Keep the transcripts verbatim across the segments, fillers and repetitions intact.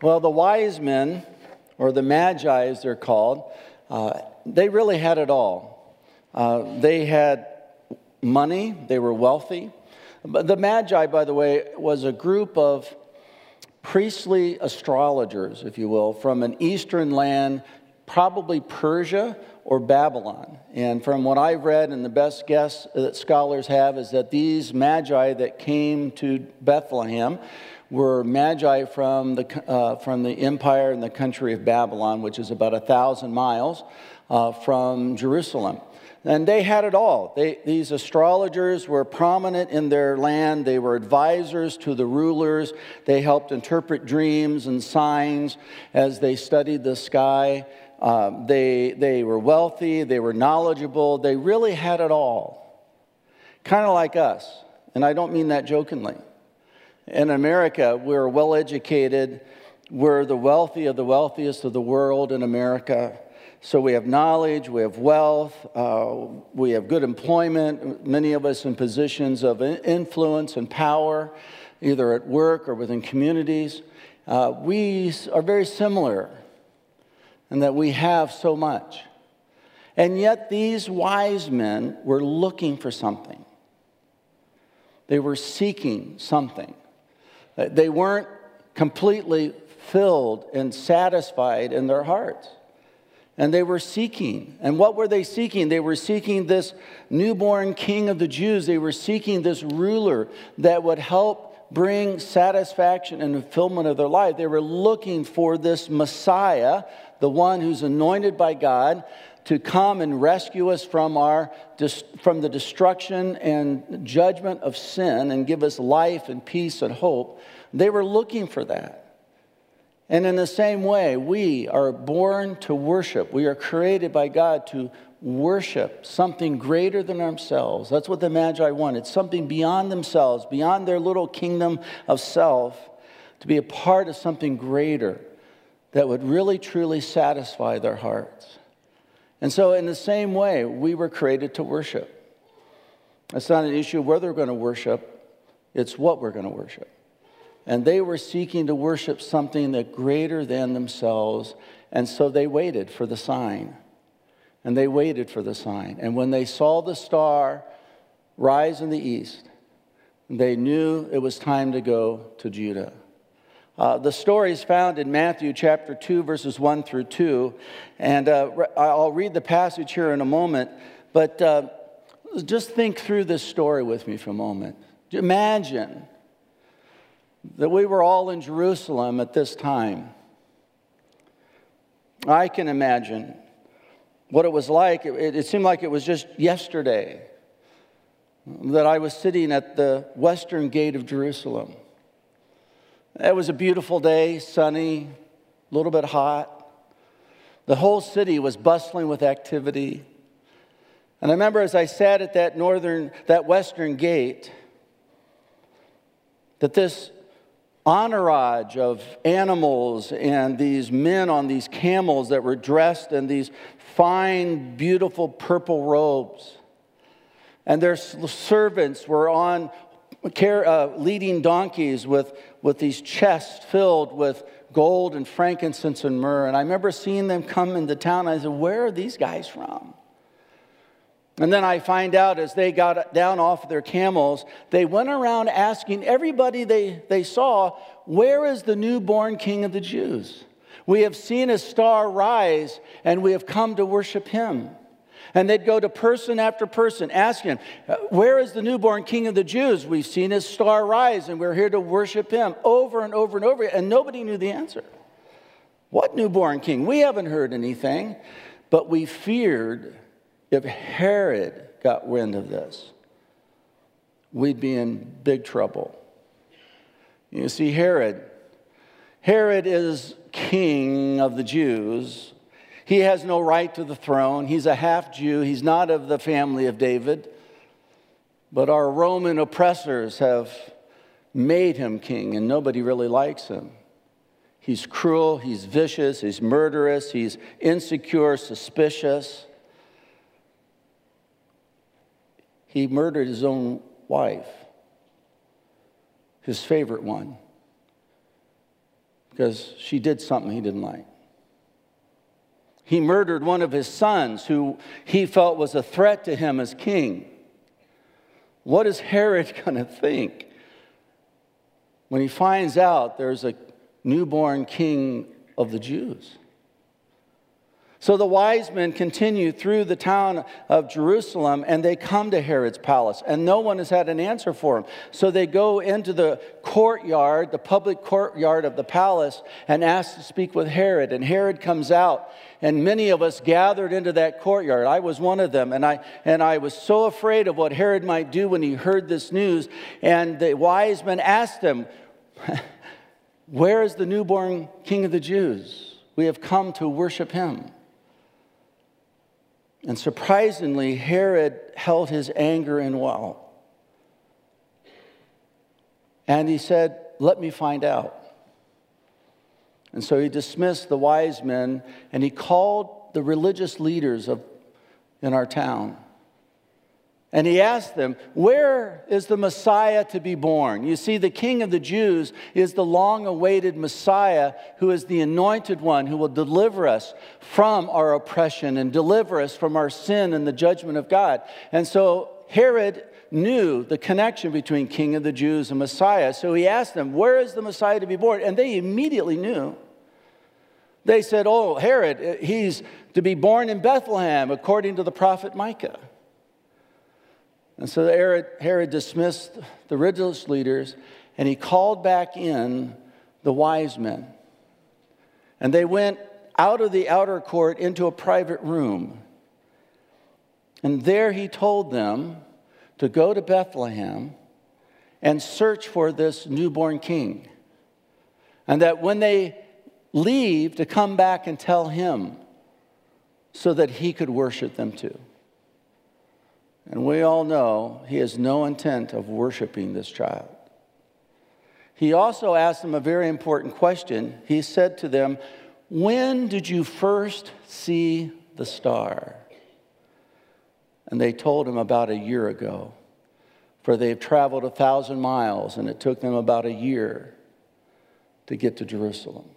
Well, the wise men, or the magi as they're called, uh, they really had it all. Uh, they had money, they were wealthy. But the magi, by the way, was a group of priestly astrologers, if you will, from an eastern land, probably Persia or Babylon. And from what I've read, and the best guess that scholars have, is that these magi that came to Bethlehem were magi from the uh, from the empire and the country of Babylon, which is about a thousand miles uh, from Jerusalem. And they had it all. They, these astrologers were prominent in their land. They were advisors to the rulers. They helped interpret dreams and signs as they studied the sky. Uh, they, they were wealthy. They were knowledgeable. They really had it all. Kind of like us. And I don't mean that jokingly. In America, we're well educated. We're the wealthy of the wealthiest of the world in America. So we have knowledge, we have wealth, uh, we have good employment, many of us in positions of influence and power, either at work or within communities. Uh, we are very similar in that we have so much. And yet these wise men were looking for something. They were seeking something. They weren't completely filled and satisfied in their hearts. And they were seeking. And what were they seeking? They were seeking this newborn king of the Jews. They were seeking this ruler that would help bring satisfaction and fulfillment of their life. They were looking for this Messiah, the one who's anointed by God, to come and rescue us from our from the destruction and judgment of sin and give us life and peace and hope. They were looking for that. And in the same way, we are born to worship. We are created by God to worship something greater than ourselves. That's what the Magi wanted, something beyond themselves, beyond their little kingdom of self, to be a part of something greater that would really, truly satisfy their hearts. And so in the same way, we were created to worship. It's not an issue of whether we're going to worship, it's what we're going to worship. And they were seeking to worship something that greater than themselves. And so they waited for the sign. And they waited for the sign. And when they saw the star rise in the east, they knew it was time to go to Judah. Uh, the story is found in Matthew chapter two, verses one through two. And uh, I'll read the passage here in a moment. But uh, just think through this story with me for a moment. Imagine that we were all in Jerusalem at this time. I can imagine what it was like. It, it seemed like it was just yesterday that I was sitting at the western gate of Jerusalem. It was a beautiful day, sunny, a little bit hot. The whole city was bustling with activity. And I remember as I sat at that northern, that western gate, that this entourage of animals and these men on these camels that were dressed in these fine, beautiful purple robes. And their servants were on uh, leading donkeys with, with these chests filled with gold and frankincense and myrrh. And I remember seeing them come into town. I said, where are these guys from? And then I find out as they got down off their camels, they went around asking everybody they, they saw, where is the newborn king of the Jews? We have seen his star rise, and we have come to worship him. And they'd go to person after person, asking, where is the newborn king of the Jews? We've seen his star rise, and we're here to worship him, over and over and over. And nobody knew the answer. What newborn king? We haven't heard anything, but we feared if Herod got wind of this, we'd be in big trouble. You see, Herod, Herod is king of the Jews. He has no right to the throne. He's a half-Jew. He's not of the family of David. But our Roman oppressors have made him king, and nobody really likes him. He's cruel, he's vicious, he's murderous, he's insecure, suspicious. He murdered his own wife, his favorite one, because she did something he didn't like. He murdered one of his sons who he felt was a threat to him as king. What is Herod going to think when he finds out there's a newborn king of the Jews? So the wise men continue through the town of Jerusalem, and they come to Herod's palace, and no one has had an answer for them. So they go into the courtyard, the public courtyard of the palace, and ask to speak with Herod. And Herod comes out, and many of us gathered into that courtyard. I was one of them, and I and I was so afraid of what Herod might do when he heard this news. And the wise men asked him, "Where is the newborn king of the Jews? We have come to worship him." And surprisingly, Herod held his anger in well. And he said, "Let me find out." And so he dismissed the wise men, and he called the religious leaders of in our town. And he asked them, "Where is the Messiah to be born?" You see, the King of the Jews is the long-awaited Messiah, who is the anointed one who will deliver us from our oppression and deliver us from our sin and the judgment of God. And so Herod knew the connection between King of the Jews and Messiah. So he asked them, "Where is the Messiah to be born?" And they immediately knew. They said, "Oh, Herod, he's to be born in Bethlehem, according to the prophet Micah." And so Herod, Herod dismissed the religious leaders, and he called back in the wise men. And they went out of the outer court into a private room. And there he told them to go to Bethlehem and search for this newborn king. And that when they leave, to come back and tell him so that he could worship them too. And we all know he has no intent of worshiping this child. He also asked them a very important question. He said to them, "When did you first see the star?" And they told him about a year ago, for they've traveled a thousand miles, and it took them about a year to get to Jerusalem.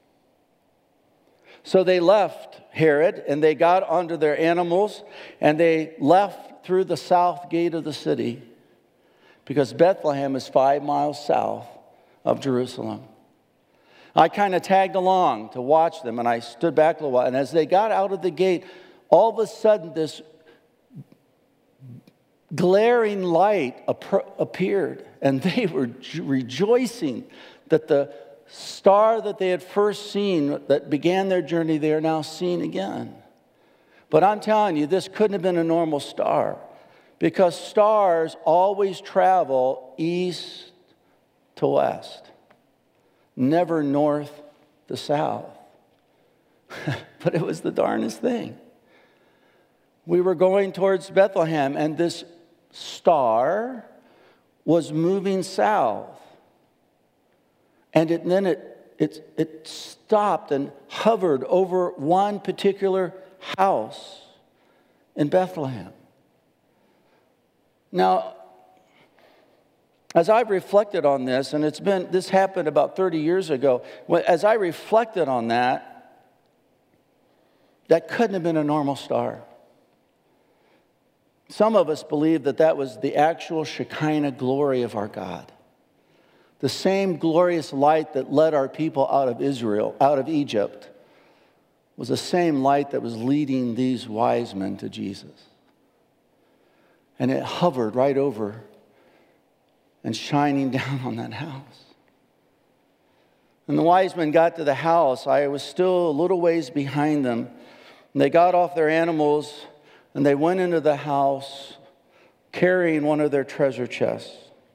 So they left Herod, and they got onto their animals, and they left through the south gate of the city, because Bethlehem is five miles south of Jerusalem. I kind of tagged along to watch them, and I stood back a little while. And as they got out of the gate, all of a sudden this glaring light appeared, and they were rejoicing that the star that they had first seen, that began their journey, they are now seeing again. But I'm telling you, this couldn't have been a normal star, because stars always travel east to west, never north to south. But it was the darndest thing. We were going towards Bethlehem, and this star was moving south. And it, then it, it, it stopped and hovered over one particular house in Bethlehem. Now, as I've reflected on this, and it's been, this happened about thirty years ago, as I reflected on that, that couldn't have been a normal star. Some of us believe that that was the actual Shekinah glory of our God. The same glorious light that led our people out of Israel, out of Egypt, was the same light that was leading these wise men to Jesus. And it hovered right over and shining down on that house. And the wise men got to the house. I was still a little ways behind them. And they got off their animals, and they went into the house carrying one of their treasure chests.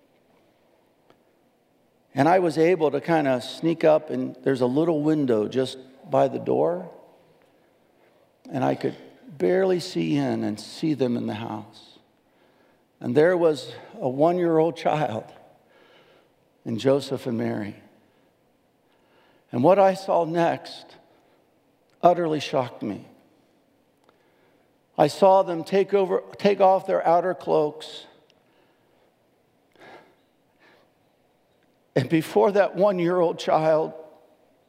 And I was able to kind of sneak up, and there's a little window just by the door. And I could barely see in and see them in the house. And there was a one-year-old child, and Joseph and Mary. And what I saw next utterly shocked me. I saw them take over, take off their outer cloaks. And before that one-year-old child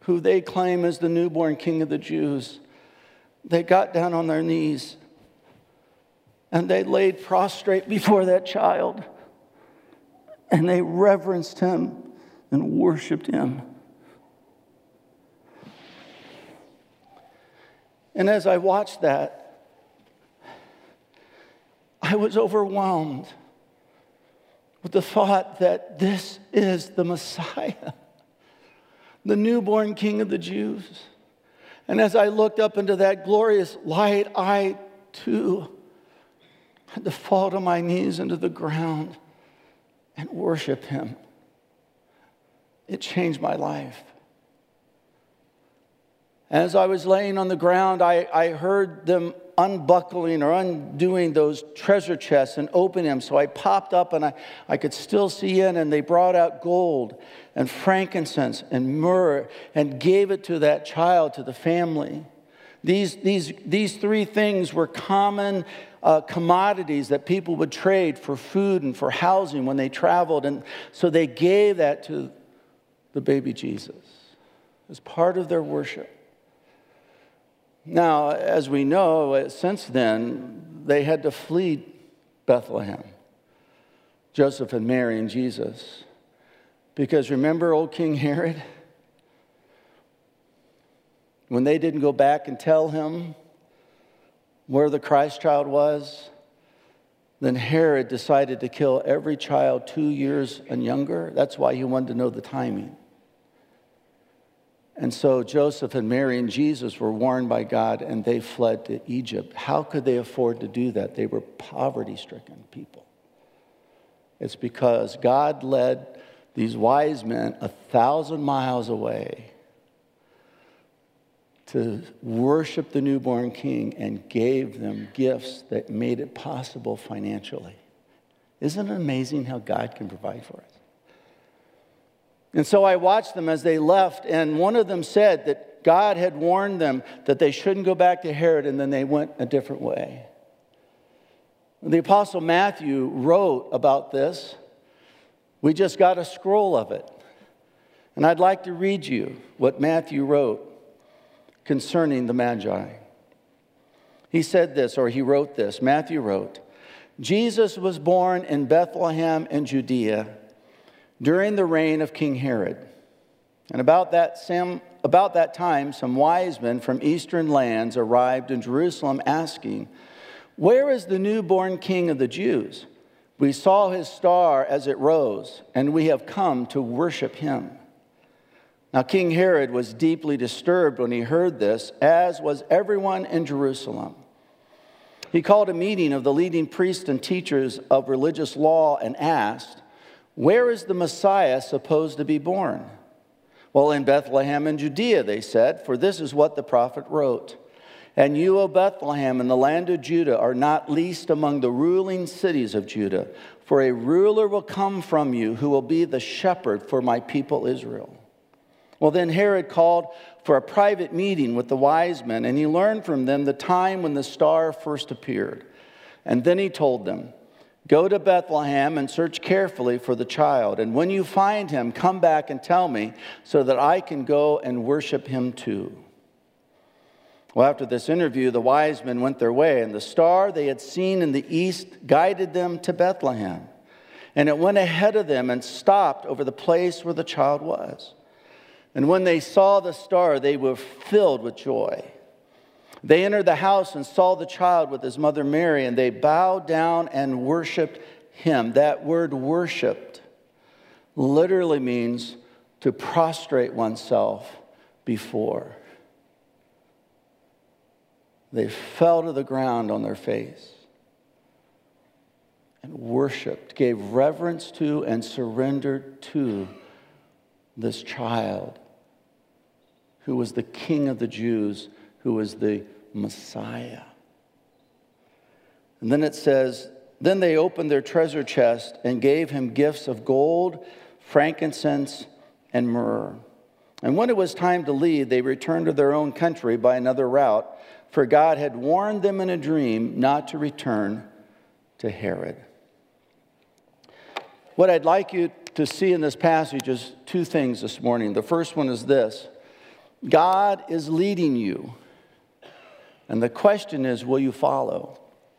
who they claim is the newborn King of the Jews, they got down on their knees and they laid prostrate before that child and they reverenced him and worshiped him. And as I watched that, I was overwhelmed with the thought that this is the Messiah, the newborn King of the Jews. And as I looked up into that glorious light, I too had to fall to my knees into the ground and worship him. It changed my life. As I was laying on the ground, I, I heard them unbuckling or undoing those treasure chests and opening them. So I popped up and I, I could still see in, and they brought out gold and frankincense and myrrh and gave it to that child, to the family. These, these, these three things were common uh, commodities that people would trade for food and for housing when they traveled. And so they gave that to the baby Jesus as part of their worship. Now, as we know, since then, they had to flee Bethlehem, Joseph and Mary and Jesus. Because remember old King Herod? When they didn't go back and tell him where the Christ child was, then Herod decided to kill every child two years and younger. That's why he wanted to know the timing. And so Joseph and Mary and Jesus were warned by God, and they fled to Egypt. How could they afford to do that? They were poverty-stricken people. It's because God led these wise men a thousand miles away to worship the newborn king and gave them gifts that made it possible financially. Isn't it amazing how God can provide for us? And so I watched them as they left, and one of them said that God had warned them that they shouldn't go back to Herod, and then they went a different way. The Apostle Matthew wrote about this. We just got a scroll of it. And I'd like to read you what Matthew wrote concerning the Magi. He said this, or he wrote this. Matthew wrote, Jesus was born in Bethlehem in Judea during the reign of King Herod. And about that, same, about that time, some wise men from eastern lands arrived in Jerusalem asking, where is the newborn King of the Jews? We saw his star as it rose, and we have come to worship him. Now King Herod was deeply disturbed when he heard this, as was everyone in Jerusalem. He called a meeting of the leading priests and teachers of religious law and asked, where is the Messiah supposed to be born? Well, in Bethlehem in Judea, they said, for this is what the prophet wrote. And you, O Bethlehem, in the land of Judah, are not least among the ruling cities of Judah, for a ruler will come from you who will be the shepherd for my people Israel. Well, then Herod called for a private meeting with the wise men, and he learned from them the time when the star first appeared. And then he told them, go to Bethlehem and search carefully for the child. And when you find him, come back and tell me so that I can go and worship him too. Well, after this interview, the wise men went their way, and the star they had seen in the east guided them to Bethlehem. And it went ahead of them and stopped over the place where the child was. And when they saw the star, they were filled with joy. They entered the house and saw the child with his mother Mary, and they bowed down and worshiped him. That word worshiped literally means to prostrate oneself before. They fell to the ground on their face and worshiped, gave reverence to and surrendered to this child who was the King of the Jews, who was the Messiah. And then it says, then they opened their treasure chest and gave him gifts of gold, frankincense, and myrrh. And when it was time to leave, they returned to their own country by another route, for God had warned them in a dream not to return to Herod. What I'd like you to see in this passage is two things this morning. The first one is this, God is leading you. And the question is, will you follow?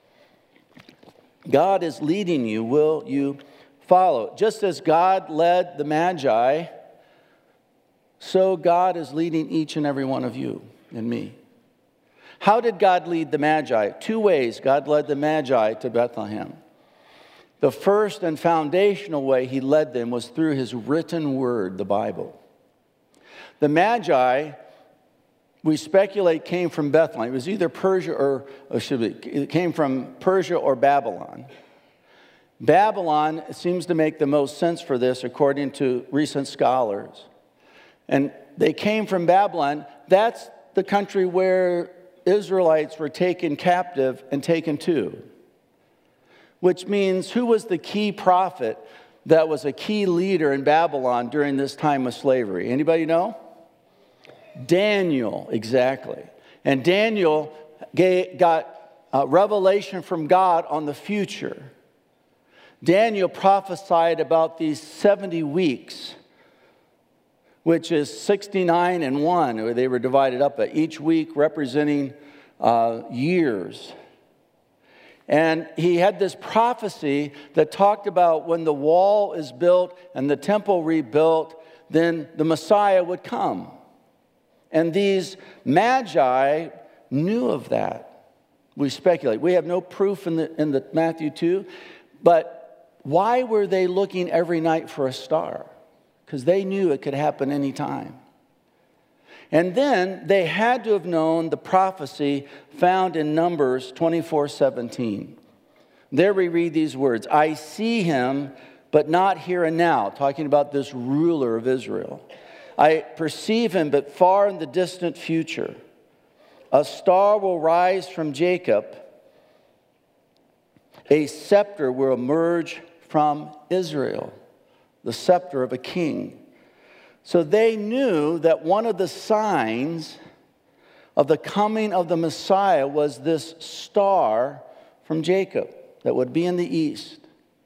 God is leading you. Will you follow? Just as God led the Magi, so God is leading each and every one of you and me. How did God lead the Magi? Two ways God led the Magi to Bethlehem. The first and foundational way he led them was through his written word, the Bible. The Magi, we speculate, came from Bethlehem. It was either Persia or, or should be, it came from Persia or Babylon. Babylon seems to make the most sense for this, according to recent scholars. And they came from Babylon. That's the country where Israelites were taken captive and taken to. Which means, who was the key prophet that was a key leader in Babylon during this time of slavery? Anybody know? Daniel, exactly. And Daniel got a revelation from God on the future. Daniel prophesied about these seventy weeks, which is sixty-nine and one, or they were divided up, each week representing uh, years. And he had this prophecy that talked about when the wall is built and the temple rebuilt, then the Messiah would come. And these Magi knew of that. We speculate. We have no proof in the, in the Matthew two, but why were they looking every night for a star? Because they knew it could happen anytime. And then they had to have known the prophecy found in Numbers twenty-four seventeen. There we read these words, I see him, but not here and now, talking about this ruler of Israel. I perceive him, but far in the distant future. A star will rise from Jacob. A scepter will emerge from Israel, the scepter of a king. So they knew that one of the signs of the coming of the Messiah was this star from Jacob that would be in the east.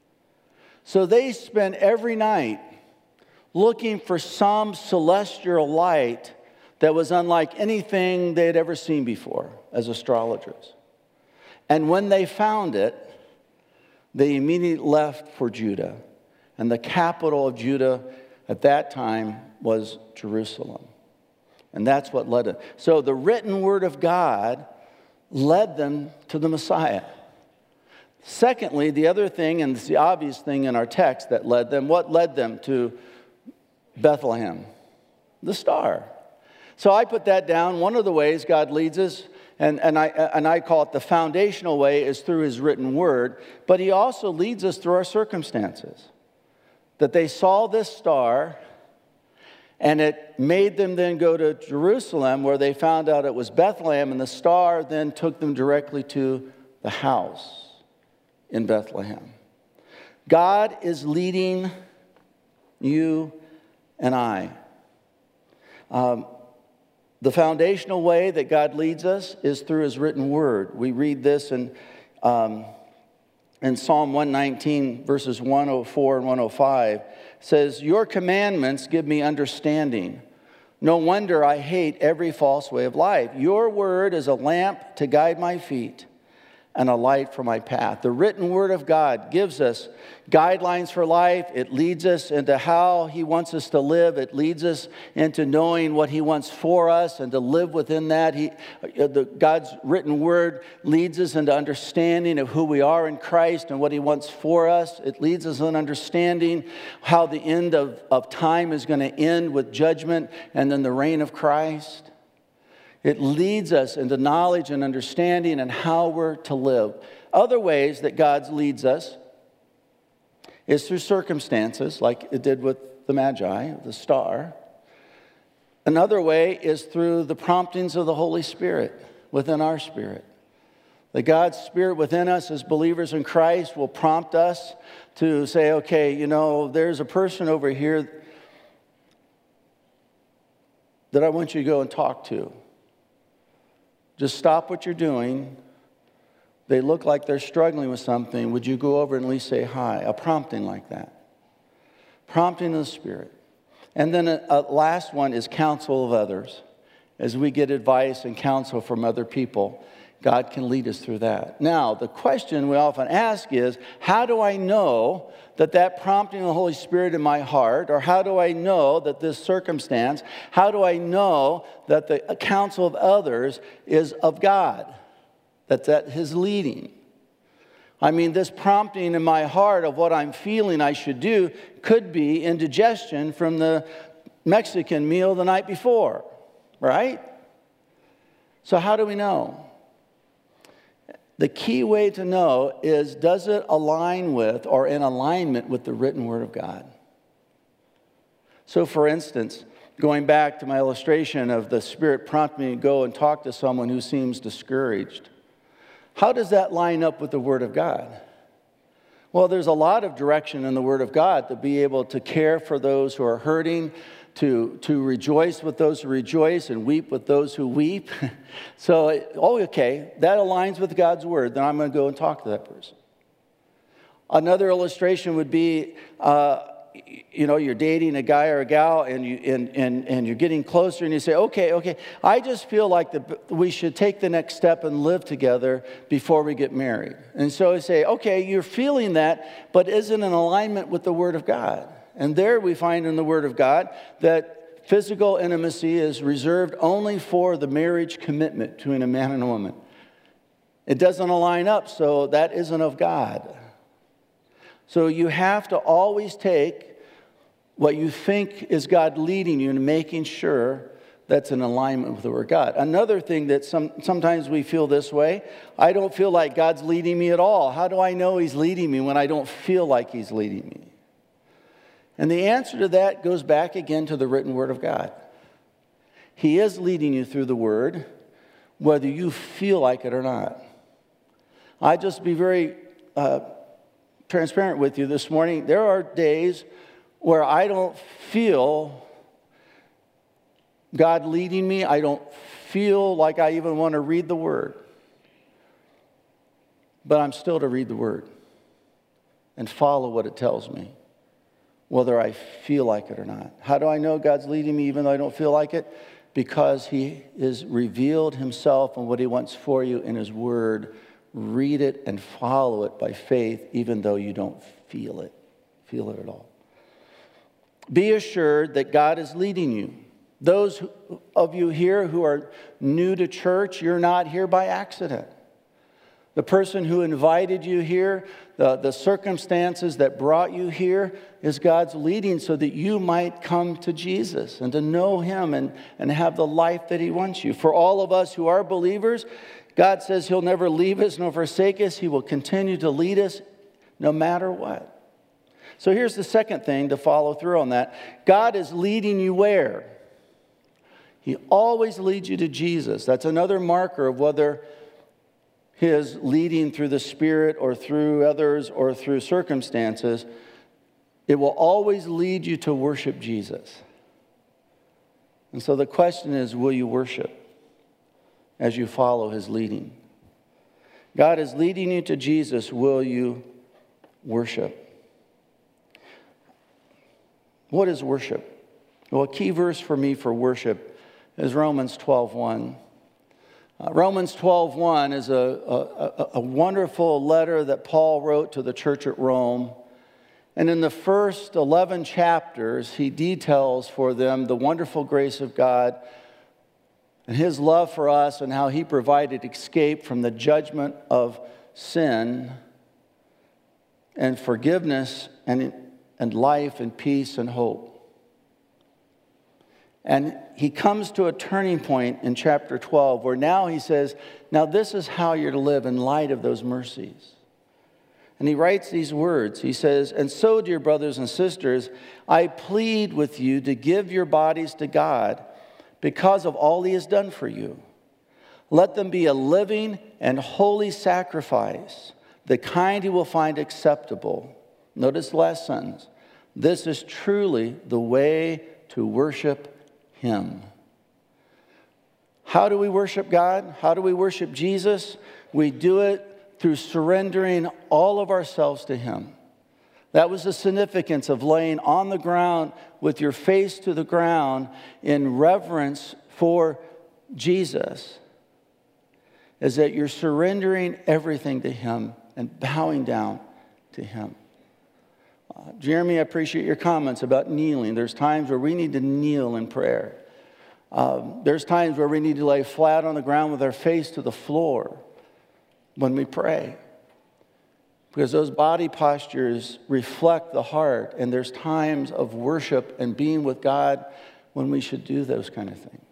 So they spent every night looking for some celestial light that was unlike anything they had ever seen before as astrologers. And when they found it, they immediately left for Judah. And the capital of Judah at that time was Jerusalem. And that's what led them. So the written word of God led them to the Messiah. Secondly, the other thing, and it's the obvious thing in our text that led them, what led them to Bethlehem? The star. So I put that down. One of the ways God leads us, and, and, I, and I call it the foundational way, is through his written word. But he also leads us through our circumstances. That they saw this star, and it made them then go to Jerusalem, where they found out it was Bethlehem, and the star then took them directly to the house in Bethlehem. God is leading you and I. Um, the foundational way that God leads us is through his written word. We read this in, um, in Psalm one nineteen, verses one oh four and one oh five. It says, your commandments give me understanding. No wonder I hate every false way of life. Your word is a lamp to guide my feet and a light for my path. The written word of God gives us guidelines for life. It leads us into how he wants us to live. It leads us into knowing what he wants for us and to live within that. He, the, God's written word leads us into understanding of who we are in Christ and what he wants for us. It leads us in understanding how the end of, of time is going to end with judgment and then the reign of Christ. It leads us into knowledge and understanding and how we're to live. Other ways that God leads us is through circumstances, like it did with the Magi, the star. Another way is through the promptings of the Holy Spirit within our spirit. The God's Spirit within us as believers in Christ will prompt us to say, okay, you know, there's a person over here that I want you to go and talk to. Just stop what you're doing. They look like they're struggling with something. Would you go over and at least say hi? A prompting like that. Prompting of the Spirit. And then a, a last one is counsel of others. as we get advice and counsel from other people, God can lead us through that. Now, the question we often ask is, how do I know that that prompting of the Holy Spirit in my heart, or how do I know that this circumstance, how do I know that the counsel of others is of God, that's at His leading? I mean, this prompting in my heart of what I'm feeling I should do could be indigestion from the Mexican meal the night before, right? So how do we know? The key way to know is, does it align with or in alignment with the written Word of God? So for instance, going back to my illustration of the Spirit prompting me to go and talk to someone who seems discouraged, how does that line up with the Word of God? Well, there's a lot of direction in the Word of God to be able to care for those who are hurting, to, to rejoice with those who rejoice and weep with those who weep. So, oh, okay, that aligns with God's Word. Then I'm going to go and talk to that person. Another illustration would be, uh, you know, you're dating a guy or a gal, and, you, and, and, and you're getting closer, and you say, okay, okay, I just feel like the, we should take the next step and live together before we get married. And so I say, okay, you're feeling that, but isn't in alignment with the Word of God. And there we find in the Word of God that physical intimacy is reserved only for the marriage commitment between a man and a woman. It doesn't align up, so that isn't of God. So you have to always take what you think is God leading you and making sure that's in alignment with the Word of God. Another thing that some, sometimes we feel this way, I don't feel like God's leading me at all. How do I know He's leading me when I don't feel like He's leading me? And the answer to that goes back again to the written Word of God. He is leading you through the Word, whether you feel like it or not. I just be very uh, transparent with you this morning. There are days where I don't feel God leading me. I don't feel like I even want to read the Word. But I'm still to read the Word and follow what it tells me, whether I feel like it or not. How do I know God's leading me even though I don't feel like it? Because He has revealed Himself and what He wants for you in His Word. Read it and follow it by faith, even though you don't feel it, feel it at all. Be assured that God is leading you. Those of you here who are new to church, you're not here by accident. The person who invited you here, the, the circumstances that brought you here is God's leading so that you might come to Jesus and to know Him and, and have the life that He wants you. For all of us who are believers, God says He'll never leave us nor forsake us. He will continue to lead us no matter what. So here's the second thing to follow through on that. God is leading you where? He always leads you to Jesus. That's another marker of whether His leading through the Spirit or through others or through circumstances, it will always lead you to worship Jesus. And so the question is, will you worship as you follow His leading? God is leading you to Jesus. Will you worship? What is worship? Well, a key verse for me for worship is Romans twelve one. Uh, Romans twelve one is a, a, a wonderful letter that Paul wrote to the church at Rome. And in the first eleven chapters, he details for them the wonderful grace of God and His love for us and how He provided escape from the judgment of sin and forgiveness and, and life and peace and hope. And he comes to a turning point in chapter twelve where now he says, now this is how you're to live in light of those mercies. And he writes these words. He says, and so, dear brothers and sisters, I plead with you to give your bodies to God because of all He has done for you. Let them be a living and holy sacrifice, the kind He will find acceptable. Notice the last sentence. This is truly the way to worship Him. How do we worship God? How do we worship Jesus? We do it through surrendering all of ourselves to Him. That was the significance of laying on the ground with your face to the ground in reverence for Jesus is that you're surrendering everything to Him and bowing down to Him. Uh, Jeremy, I appreciate your comments about kneeling. There's times where we need to kneel in prayer. Um, there's times where we need to lay flat on the ground with our face to the floor when we pray. Because those body postures reflect the heart, and there's times of worship and being with God when we should do those kind of things.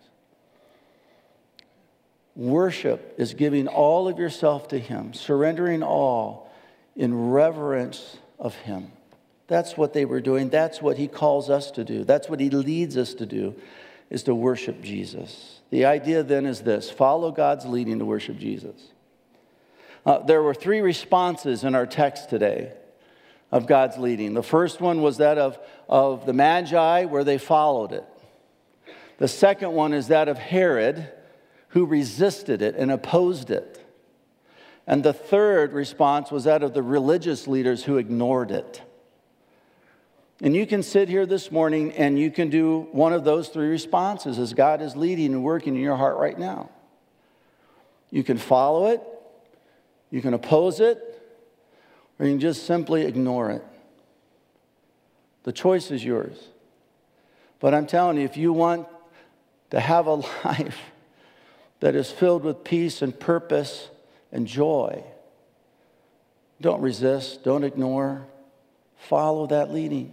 Worship is giving all of yourself to Him, surrendering all in reverence of Him. That's what they were doing. That's what He calls us to do. That's what He leads us to do, is to worship Jesus. The idea then is this: follow God's leading to worship Jesus. Uh, there were three responses in our text today of God's leading. The first one was that of, of the Magi, where they followed it. The second one is that of Herod, who resisted it and opposed it. And the third response was that of the religious leaders who ignored it. And you can sit here this morning and you can do one of those three responses as God is leading and working in your heart right now. You can follow it, you can oppose it, or you can just simply ignore it. The choice is yours. But I'm telling you, if you want to have a life that is filled with peace and purpose and joy, don't resist, don't ignore, follow that leading.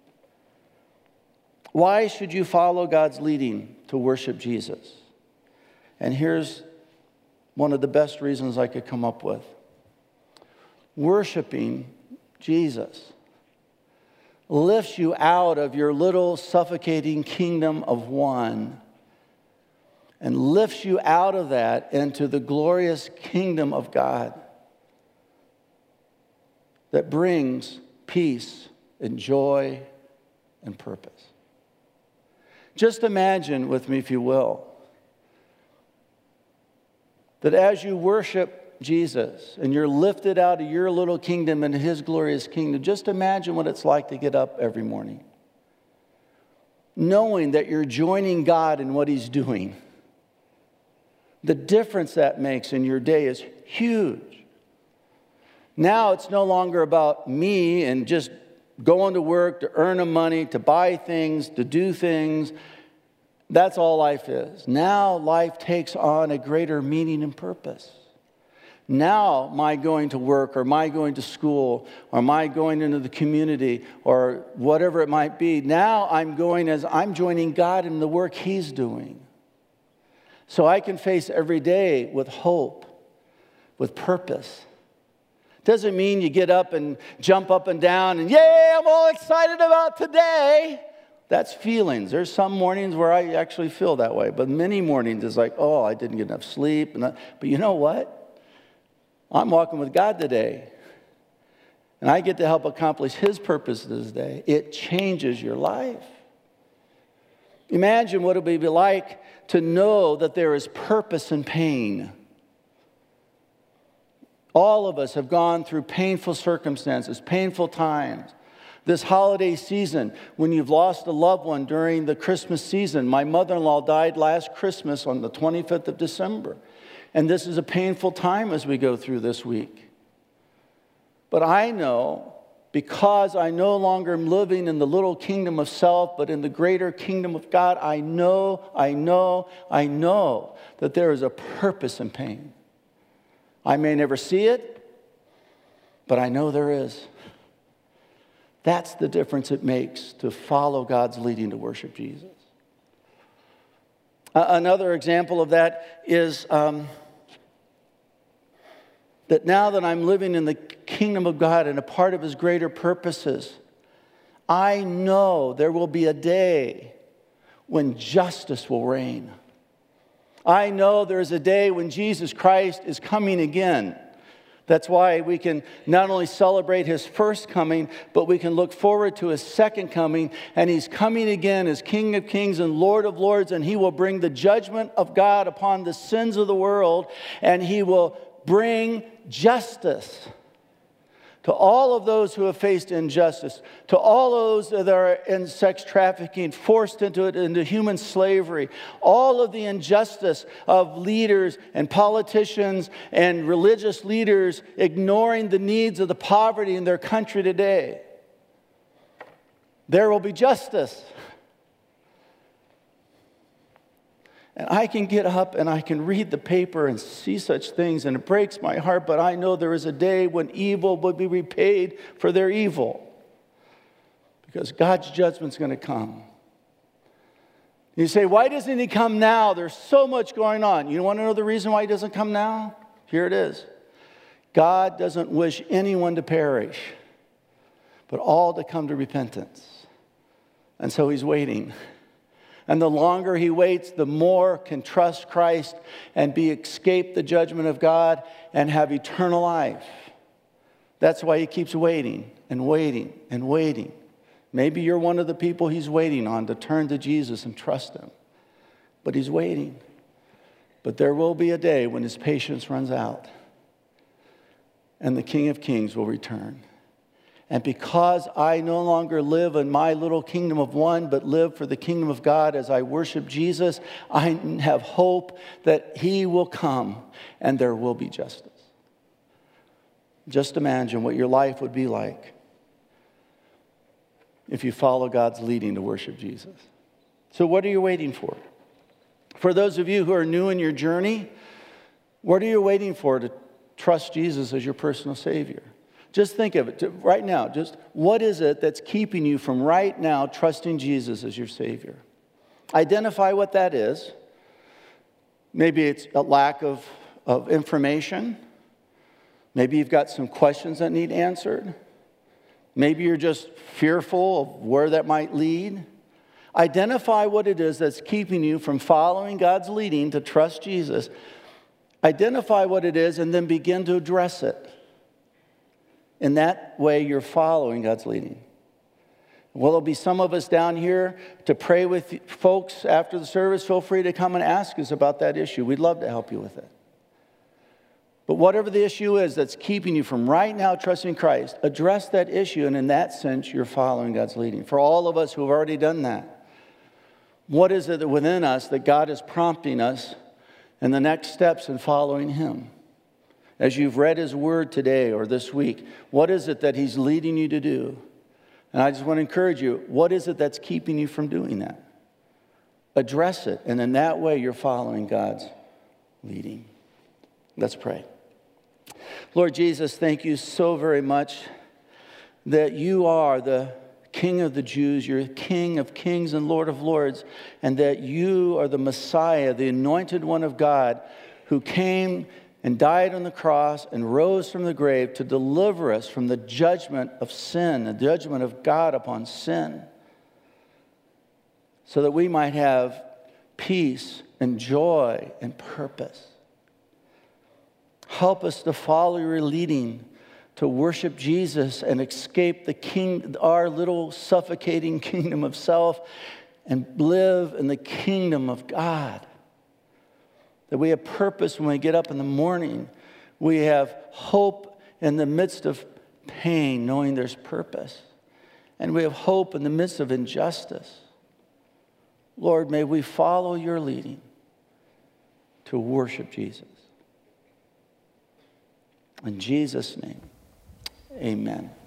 Why should you follow God's leading to worship Jesus? And here's one of the best reasons I could come up with. Worshiping Jesus lifts you out of your little suffocating kingdom of one and lifts you out of that into the glorious kingdom of God that brings peace and joy and purpose. Just imagine with me, if you will, that as you worship Jesus and you're lifted out of your little kingdom into His glorious kingdom, just imagine what it's like to get up every morning, knowing that you're joining God in what He's doing. The difference that makes in your day is huge. Now it's no longer about me and just going to work to earn the money, to buy things, to do things. That's all life is. Now life takes on a greater meaning and purpose. Now my going to work, or my going to school, or my going into the community, or whatever it might be, now I'm going as I'm joining God in the work He's doing. So I can face every day with hope, with purpose. Doesn't mean you get up and jump up and down and, yay, I'm all excited about today. That's feelings. There's some mornings where I actually feel that way. But many mornings it's like, oh, I didn't get enough sleep. And that. But you know what? I'm walking with God today. And I get to help accomplish His purpose this day. It changes your life. Imagine what it would be like to know that there is purpose in pain. All of us have gone through painful circumstances, painful times. This holiday season, when you've lost a loved one during the Christmas season. My mother-in-law died last Christmas on the twenty-fifth of December. And this is a painful time as we go through this week. But I know, because I no longer am living in the little kingdom of self, but in the greater kingdom of God, I know, I know, I know that there is a purpose in pain. I may never see it, but I know there is. That's the difference it makes to follow God's leading to worship Jesus. Uh, another example of that is um, that now that I'm living in the kingdom of God and a part of His greater purposes, I know there will be a day when justice will reign. I know there's a day when Jesus Christ is coming again. That's why we can not only celebrate His first coming, but we can look forward to His second coming. And He's coming again as King of Kings and Lord of Lords, and He will bring the judgment of God upon the sins of the world, and He will bring justice. to all of those who have faced injustice, to all those that are in sex trafficking, forced into it, into human slavery, all of the injustice of leaders and politicians and religious leaders ignoring the needs of the poverty in their country today. There will be justice. And I can get up and I can read the paper and see such things, and it breaks my heart, but I know there is a day when evil will be repaid for their evil. Because God's judgment's going to come. You say, why doesn't he come now? There's so much going on. You want to know the reason why he doesn't come now? Here it is. God doesn't wish anyone to perish, but all to come to repentance. And so he's waiting. And the longer he waits, the more can trust Christ and be escape the judgment of God and have eternal life. That's why he keeps waiting and waiting and waiting. Maybe you're one of the people he's waiting on to turn to Jesus and trust him. But he's waiting. But there will be a day when his patience runs out and the King of Kings will return. And because I no longer live in my little kingdom of one, but live for the kingdom of God as I worship Jesus, I have hope that he will come and there will be justice. Just imagine what your life would be like if you follow God's leading to worship Jesus. So what are you waiting for? For those of you who are new in your journey, what are you waiting for to trust Jesus as your personal Savior? Just think of it right now. Just what is it that's keeping you from right now trusting Jesus as your Savior? Identify what that is. Maybe it's a lack of, of information. Maybe you've got some questions that need answered. Maybe you're just fearful of where that might lead. Identify what it is that's keeping you from following God's leading to trust Jesus. Identify what it is and then begin to address it. In that way, you're following God's leading. Well, there'll be some of us down here to pray with folks after the service. Feel free to come and ask us about that issue. We'd love to help you with it. But whatever the issue is that's keeping you from right now trusting Christ, address that issue, and in that sense, you're following God's leading. For all of us who have already done that, what is it within us that God is prompting us in the next steps in following him? As you've read his word today or this week, what is it that he's leading you to do? And I just want to encourage you, what is it that's keeping you from doing that? Address it, and in that way, you're following God's leading. Let's pray. Lord Jesus, thank you so very much that you are the King of the Jews, you're King of kings and Lord of lords, and that you are the Messiah, the anointed one of God, who came and died on the cross and rose from the grave to deliver us from the judgment of sin, the judgment of God upon sin, so that we might have peace and joy and purpose. Help us to follow your leading, to worship Jesus and escape the king, our little suffocating kingdom of self and live in the kingdom of God. That we have purpose when we get up in the morning. We have hope in the midst of pain, knowing there's purpose. And we have hope in the midst of injustice. Lord, may we follow your leading to worship Jesus. In Jesus' name, amen.